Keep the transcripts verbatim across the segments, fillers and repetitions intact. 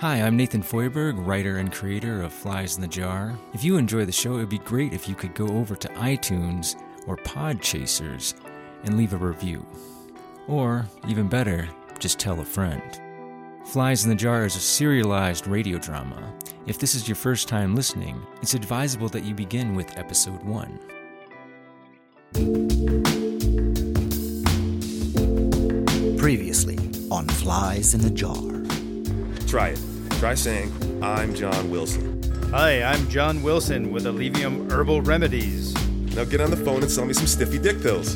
Hi, I'm Nathan Feuerberg, writer and creator of Flies in the Jar. If you enjoy the show, it would be great if you could go over to iTunes or Podchasers and leave a review. Or, even better, just tell a friend. Flies in the Jar is a serialized radio drama. If this is your first time listening, it's advisable that you begin with episode one. Previously on Flies in the Jar. Try it. Try saying, I'm John Wilson. Hi, I'm John Wilson with Allevium Herbal Remedies. Now get on the phone and sell me some stiffy dick pills.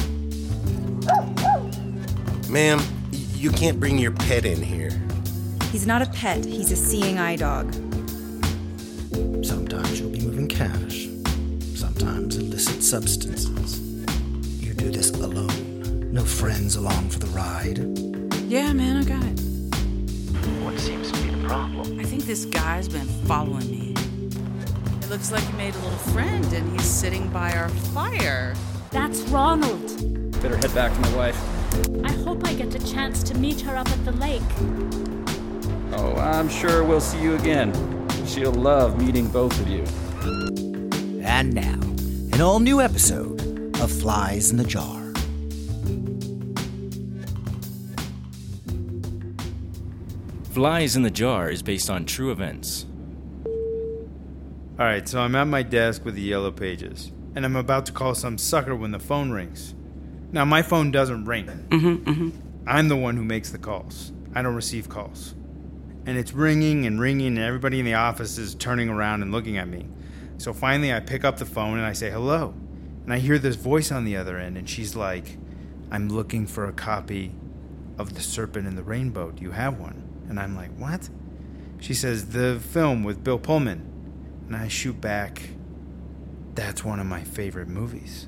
Ma'am, y- you can't bring your pet in here. He's not a pet, he's a seeing eye dog. Sometimes you'll be moving cash. Sometimes illicit substances. You do this alone. No friends along for the ride. Yeah, man, I got it. What seems to be the problem? I think this guy's been following me. It looks like he made a little friend and he's sitting by our fire. That's Ronald. Better head back to my wife. I hope I get the chance to meet her up at the lake. Oh, I'm sure we'll see you again. She'll love meeting both of you. And now, an all-new episode of Flies in the Jar. Flies in the Jar is based on true events. Alright, so I'm at my desk with the yellow pages, and I'm about to call some sucker when the phone rings. Now, my phone doesn't ring. Mm-hmm, mm-hmm. I'm the one who makes the calls. I don't receive calls. And it's ringing and ringing, and everybody in the office is turning around and looking at me. So finally, I pick up the phone and I say, hello. And I hear this voice on the other end, and she's like, I'm looking for a copy of The Serpent and the Rainbow. Do you have one? And I'm like, what? She says, the film with Bill Pullman. And I shoot back, that's one of my favorite movies.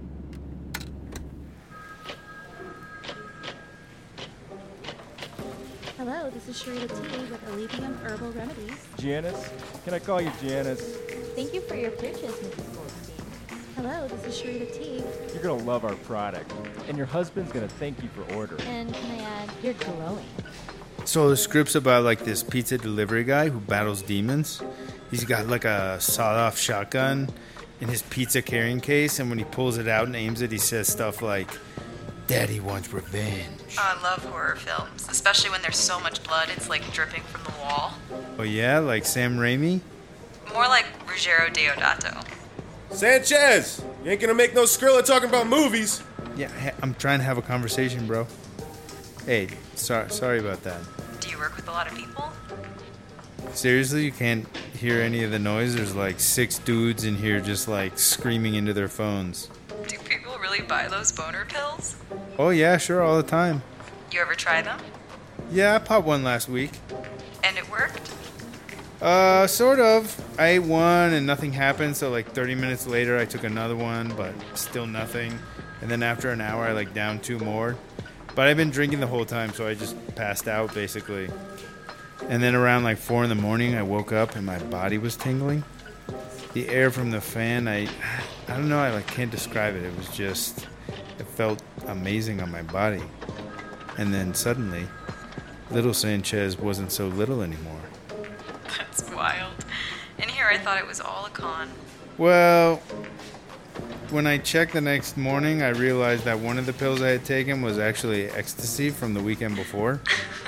Hello, this is Sharita T with Allevium Herbal Remedies. Janice? Can I call you Janice? Thank you for your purchase, Missus Goldstein. Hello, this is Sharita T. You're gonna love our product, and your husband's gonna thank you for ordering. And can I add, you're glowing. So the script's about like this pizza delivery guy who battles demons. He's got like a sawed-off shotgun in his pizza carrying case, and when he pulls it out and aims it, he says stuff like, Daddy wants revenge. Oh, I love horror films, especially when there's so much blood it's like dripping from the wall. Oh yeah, like Sam Raimi? More like Ruggero Deodato. Sanchez! You ain't gonna make no Skrilla talking about movies. Yeah, ha- I'm trying to have a conversation, bro. Hey, sorry, sorry about that. Do you work with a lot of people? Seriously, you can't hear any of the noise? There's like six dudes in here just like screaming into their phones. Do people really buy those boner pills? Oh yeah, sure, all the time. You ever try them? Yeah, I popped one last week. And it worked? Uh, sort of. I ate one and nothing happened, so like thirty minutes later I took another one, but still nothing. And then after an hour I like downed two more. But I've been drinking the whole time, so I just passed out basically. And then around like four in the morning I woke up and my body was tingling. The air from the fan, I I don't know, I like can't describe it. It was just, it felt amazing on my body. And then suddenly, little Sanchez wasn't so little anymore. That's wild. In here I thought it was all a con. Well, when I checked the next morning, I realized that one of the pills I had taken was actually ecstasy from the weekend before.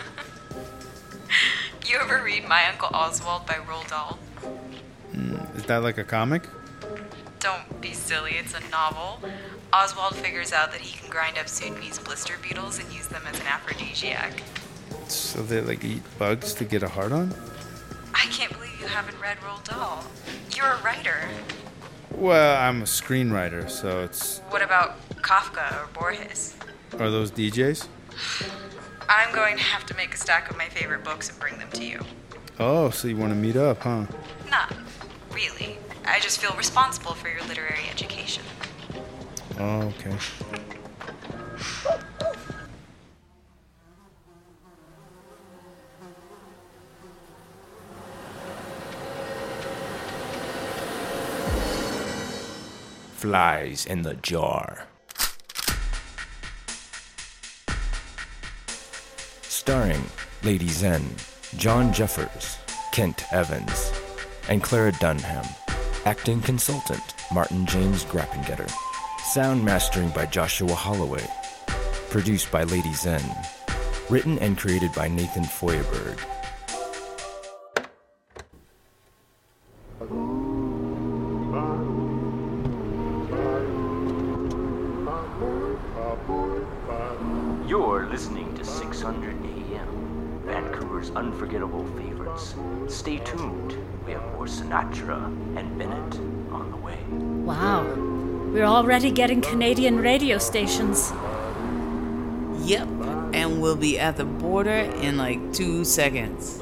You ever read My Uncle Oswald by Roald Dahl? Mm, is that like a comic? Don't be silly, it's a novel. Oswald figures out that he can grind up Soonme's blister beetles and use them as an aphrodisiac. So they like eat bugs to get a hard on? I can't believe you haven't read Roald Dahl. You're a writer. Well, I'm a screenwriter, so it's... What about Kafka or Borges? Are those D Js? I'm going to have to make a stack of my favorite books and bring them to you. Oh, so you want to meet up, huh? Not really. I just feel responsible for your literary education. Oh, okay. Flies in the Jar. Starring Lady Zen, John Jeffers, Kent Evans, and Clara Dunham. Acting consultant, Martin James Grappengetter. Sound mastering by Joshua Holloway. Produced by Lady Zen. Written and created by Nathan Feuerberg. You're listening to six hundred A M, Vancouver's unforgettable favorites. Stay tuned. We have more Sinatra and Bennett on the way. Wow. We're already getting Canadian radio stations. Yep, and we'll be at the border in like two seconds.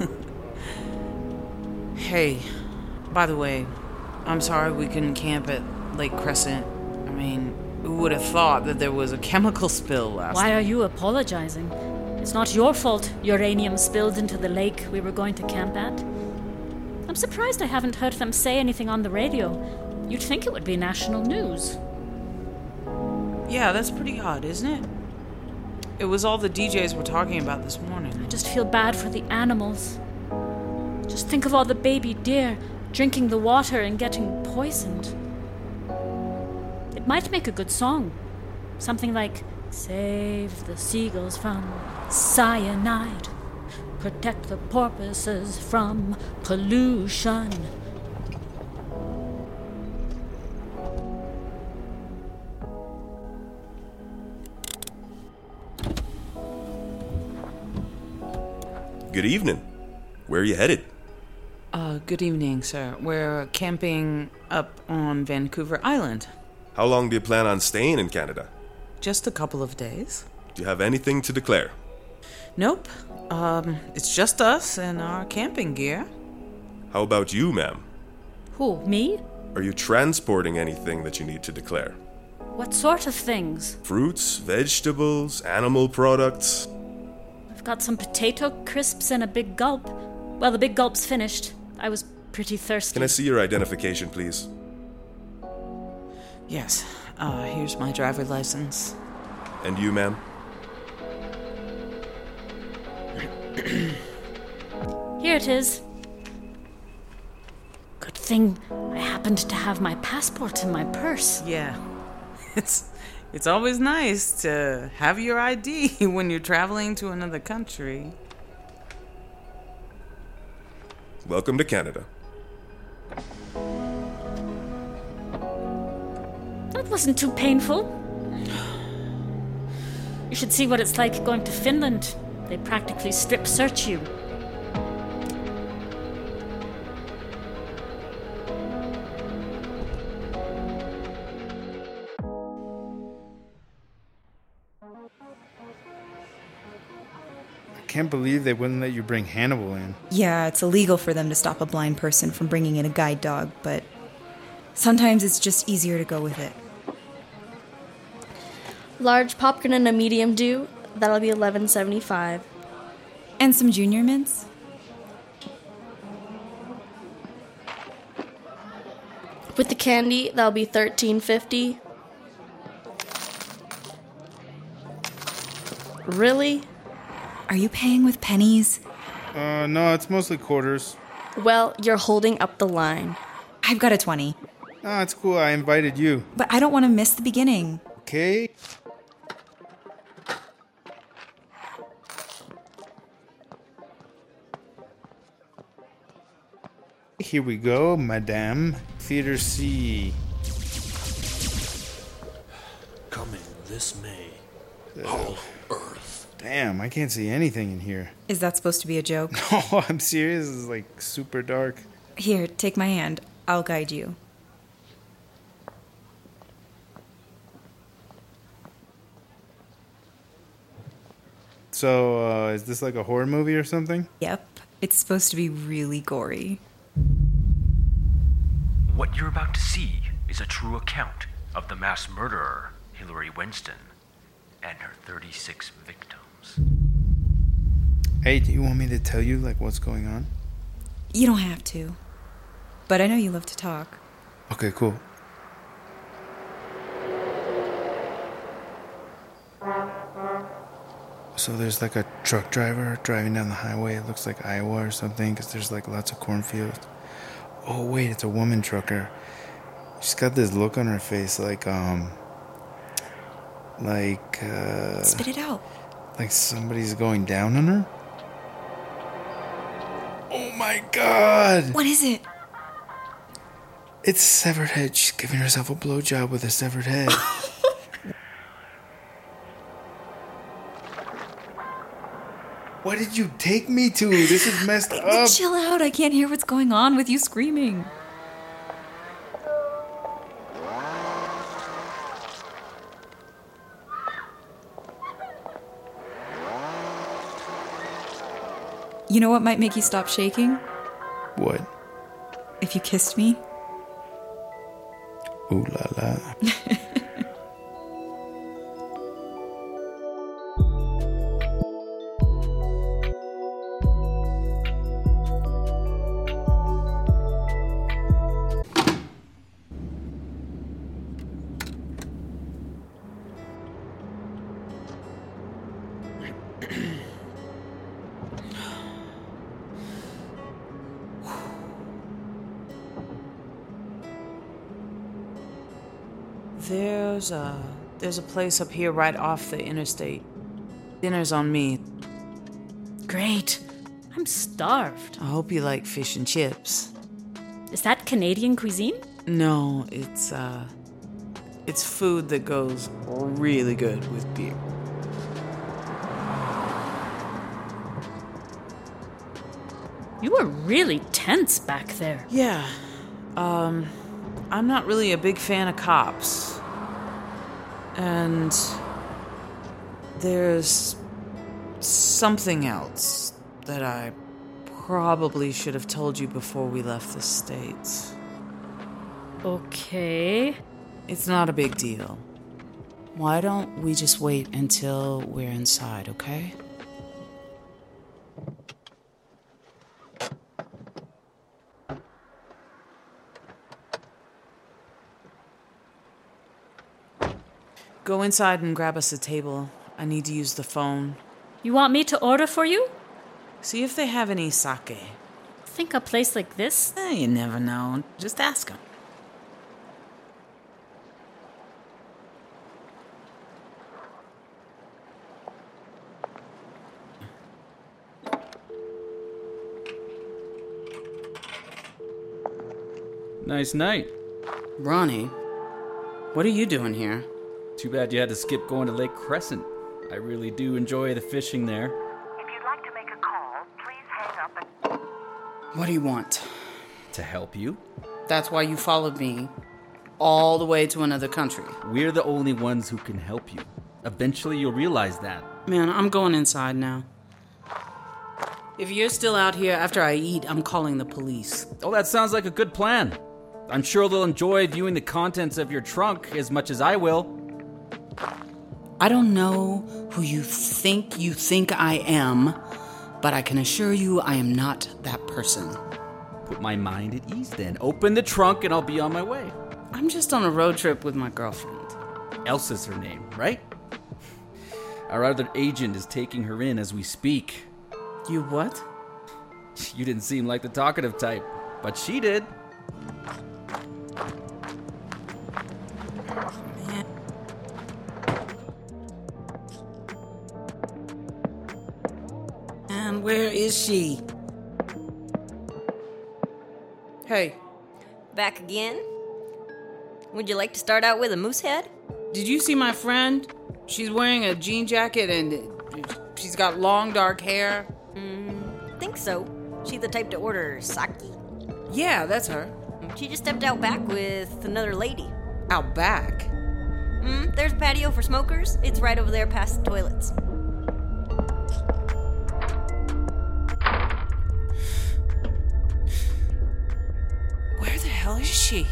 Hey, by the way, I'm sorry we couldn't camp at Lake Crescent. I mean, who would have thought that there was a chemical spill last Why night? are you apologizing? It's not your fault uranium spilled into the lake we were going to camp at. I'm surprised I haven't heard them say anything on the radio. You'd think it would be national news. Yeah, that's pretty odd, isn't it? It was all the D Js were talking about this morning. I just feel bad for the animals. Just think of all the baby deer drinking the water and getting poisoned. It might make a good song. Something like, save the seagulls from cyanide. Protect the porpoises from pollution. Good evening. Where are you headed? Uh, good evening, sir. We're camping up on Vancouver Island. How long do you plan on staying in Canada? Just a couple of days. Do you have anything to declare? Nope. Um, it's just us and our camping gear. How about you, ma'am? Who, me? Are you transporting anything that you need to declare? What sort of things? Fruits, vegetables, animal products? I've got some potato crisps and a big gulp. Well, the big gulp's finished. I was pretty thirsty. Can I see your identification, please? Yes. Uh, here's my driver's license. And you, ma'am? Here it is. Good thing I happened to have my passport in my purse. Yeah. It's it's always nice to have your I D when you're traveling to another country. Welcome to Canada. That wasn't too painful. You should see what it's like going to Finland. They practically strip search you. I can't believe they wouldn't let you bring Hannibal in. Yeah, it's illegal for them to stop a blind person from bringing in a guide dog, but sometimes it's just easier to go with it. Large popcorn and a medium dew. That'll be eleven seventy-five. And some junior mints? With the candy, that'll be thirteen fifty. Really? Are you paying with pennies? Uh, no, it's mostly quarters. Well, you're holding up the line. I've got a twenty. No, it's cool. I invited you. But I don't want to miss the beginning. Okay. Here we go, Madame. Theater C. Coming this May. Uh, Hollow Earth. Damn, I can't see anything in here. Is that supposed to be a joke? No, I'm serious. It's like super dark. Here, take my hand. I'll guide you. So, uh, is this like a horror movie or something? Yep. It's supposed to be really gory. What you're about to see is a true account of the mass murderer, Hillary Winston, and her thirty-six victims. Hey, do you want me to tell you, like, what's going on? You don't have to. But I know you love to talk. Okay, cool. So there's like a truck driver driving down the highway. It looks like Iowa or something because there's like lots of cornfields. Oh, wait, it's a woman trucker. She's got this look on her face like, um, like, uh... Spit it out. Like somebody's going down on her? Oh my God! What is it? It's severed head. She's giving herself a blowjob with a severed head. What did you take me to? This is messed up. Chill out. I can't hear what's going on with you screaming. You know what might make you stop shaking? What? If you kissed me. Ooh la la. There's a, there's a place up here right off the interstate. Dinner's on me. Great. I'm starved. I hope you like fish and chips. Is that Canadian cuisine? No, it's, uh... It's food that goes really good with beer. You were really tense back there. Yeah. Um... I'm not really a big fan of cops. And there's something else that I probably should have told you before we left the States. Okay. It's not a big deal. Why don't we just wait until we're inside, okay? Go inside and grab us a table. I need to use the phone. You want me to order for you? See if they have any sake. Think a place like this? Eh, you never know. Just ask them. Nice night. Ronnie, what are you doing here? Too bad you had to skip going to Lake Crescent. I really do enjoy the fishing there. If you'd like to make a call, please hang up and... What do you want? To help you? That's why you followed me all the way to another country. We're the only ones who can help you. Eventually you'll realize that. Man, I'm going inside now. If you're still out here after I eat, I'm calling the police. Oh, that sounds like a good plan. I'm sure they'll enjoy viewing the contents of your trunk as much as I will. I don't know who you think you think I am, but I can assure you I am not that person. Put my mind at ease then. Open the trunk and I'll be on my way. I'm just on a road trip with my girlfriend. Elsa's her name, right? Our other agent is taking her in as we speak. You what? You didn't seem like the talkative type, but she did. And where is she? Hey. Back again? Would you like to start out with a moose head? Did you see my friend? She's wearing a jean jacket and she's got long dark hair. Mm, think so. She the type to order sake? Yeah, that's her. She just stepped out back with another lady. Out back? Mm, there's a patio for smokers. It's right over there past the toilets. Where the hell is she?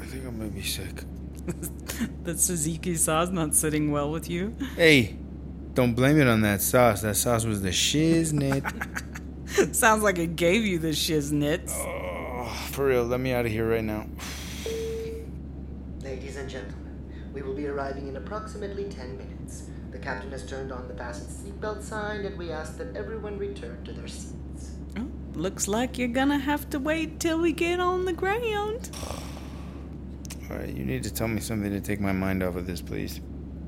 Sick. The tzatziki sauce not sitting well with you? Hey, don't blame it on that sauce. That sauce was the shiznit. Sounds like it gave you the shiznits. Oh, for real, let me out of here right now. Ladies and gentlemen, we will be arriving in approximately ten minutes. The captain has turned on the fasten seatbelt sign, and we ask that everyone return to their seats. Oh, looks like you're gonna have to wait till we get on the ground. Alright, you need to tell me something to take my mind off of this, please.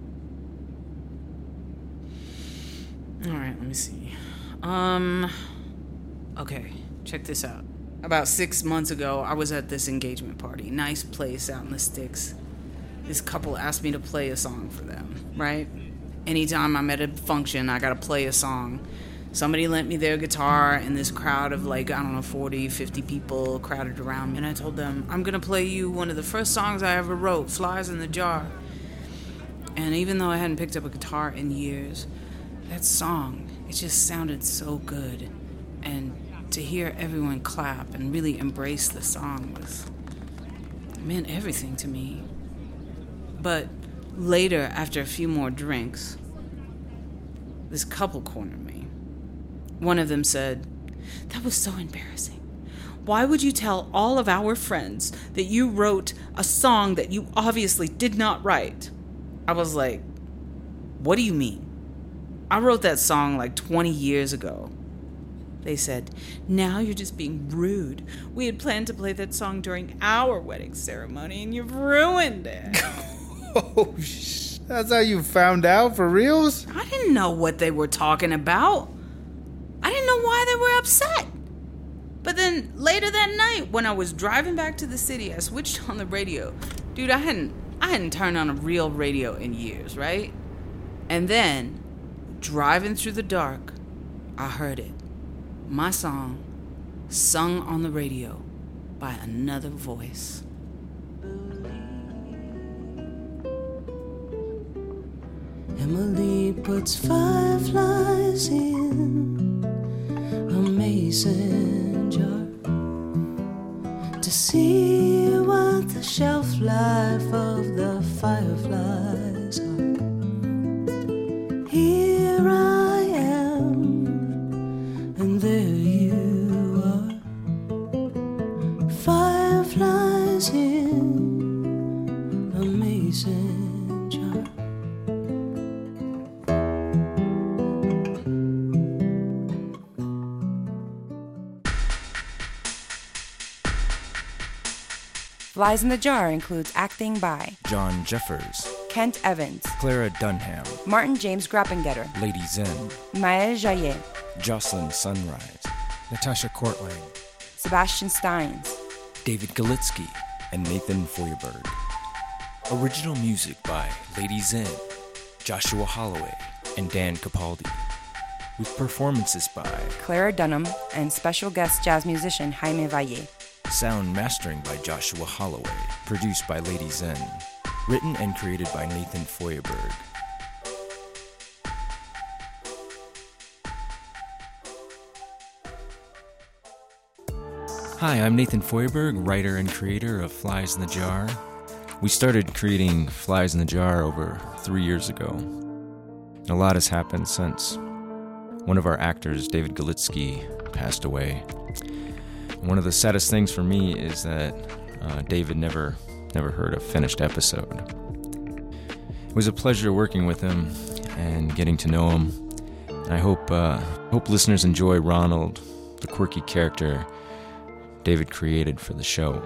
Alright, let me see. Um, okay, check this out. About six months ago, I was at this engagement party. Nice place out in the sticks. This couple asked me to play a song for them, right? Anytime I'm at a function, I gotta play a song. Somebody lent me their guitar, and this crowd of like, I don't know, forty, fifty people crowded around me. And I told them, I'm gonna play you one of the first songs I ever wrote, Flies in the Jar. And even though I hadn't picked up a guitar in years, that song, it just sounded so good. And to hear everyone clap and really embrace the song was, it meant everything to me. But later, after a few more drinks, this couple cornered me. One of them said, "That was so embarrassing. Why would you tell all of our friends that you wrote a song that you obviously did not write?" I was like, "What do you mean? I wrote that song like twenty years ago." They said, "Now you're just being rude. We had planned to play that song during our wedding ceremony and you've ruined it." Oh, sh- that's how you found out, for reals? I didn't know what they were talking about. I didn't know why they were upset. But then later that night, when I was driving back to the city, I switched on the radio. Dude, I hadn't I hadn't turned on a real radio in years, right? And then, driving through the dark, I heard it. My song, sung on the radio by another voice. Emily puts fireflies in a mason jar to see what the shelf life of the fireflies are. Here I am, and there you are. Fireflies in a mason jar. Flies in the Jar includes acting by John Jeffers, Kent Evans, Clara Dunham, Martin James Grappengetter, Lady Zen, Maëlle Jaillet, Jocelyn Sunrise, Natasha Courtlang, Sebastian Steins, David Galitsky, and Nathan Feuerberg. Original music by Lady Zen, Joshua Holloway, and Dan Capaldi. With performances by Clara Dunham and special guest jazz musician Jaime Valle. Sound mastering by Joshua Holloway. Produced by Lady Zen. Written and created by Nathan Feuerberg. Hi, I'm Nathan Feuerberg, writer and creator of Flies in the Jar. We started creating Flies in the Jar over three years ago. A lot has happened since. One of our actors, David Galitsky, passed away. One of the saddest things for me is that uh, David never never heard a finished episode. It was a pleasure working with him and getting to know him. And I hope uh, hope listeners enjoy Ronald, the quirky character David created for the show.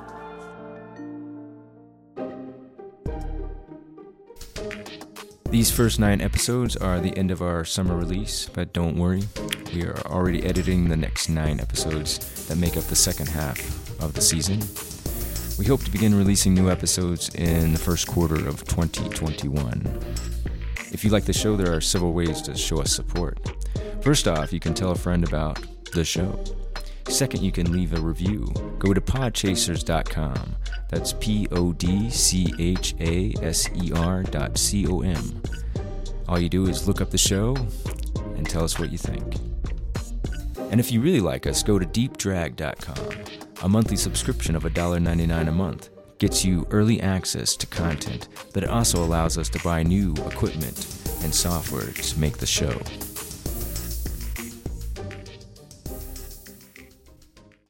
These first nine episodes are the end of our summer release, but don't worry, we are already editing the next nine episodes that make up the second half of the season. We hope to begin releasing new episodes in the first quarter of twenty twenty-one. If you like the show, there are several ways to show us support. First off, you can tell a friend about the show. Second, you can leave a review. Go to podchasers dot com. That's P O D C H A S E R dot C O M. All you do is look up the show and tell us what you think. And if you really like us, go to deep drag dot com. A monthly subscription of one dollar and ninety-nine cents a month gets you early access to content, but it also allows us to buy new equipment and software to make the show.